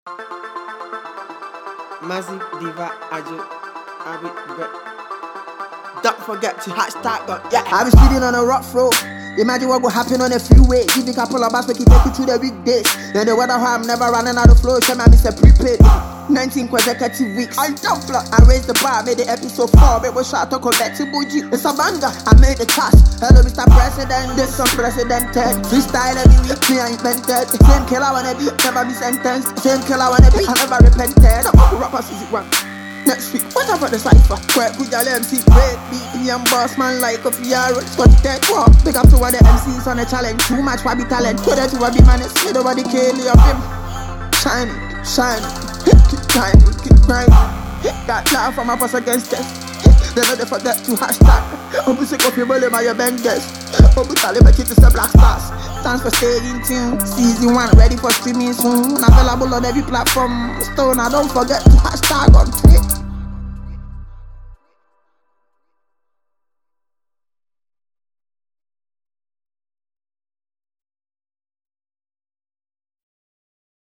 Massive Diva Ajo Abi Brett. Don't forget to hashtag on. Yeah, I be speeding on a rough road. Imagine what will happen on a freeway. Give a couple of bus, we can take you through the weekdays. Then the weather, how I'm never running out of flow. Show me, Mr. Prepaid. 19 consecutive weeks. I jump block. I raised the bar, made the episode 4. It was shot to convertible G. It's a banger. I made the task. Hello, Mr. President. This some precedented. Freestyle every week. Me, I invented. Same kill I wanna be. Never be sentenced. Same kill I wanna be. I never repented. Some rappers is it one. Next week, what about the cypher? Quite good, y'all MC, red beat, and boss man like a PR. Scott dead, wow. Big up to all the MCs on the challenge. Too much for be talent. Put it to a be man, it's made over the Kaylee of him. Shining, shining, keep grinding, keep grinding. Got laugh from my boss against us. They never forget to hashtag. Open sick of your belly by your bangers. Open Taliban, it's the Black Stars. Thanks for staying tuned. Season 1 ready for streaming soon. Available on every platform. Stone, don't forget to hashtag on.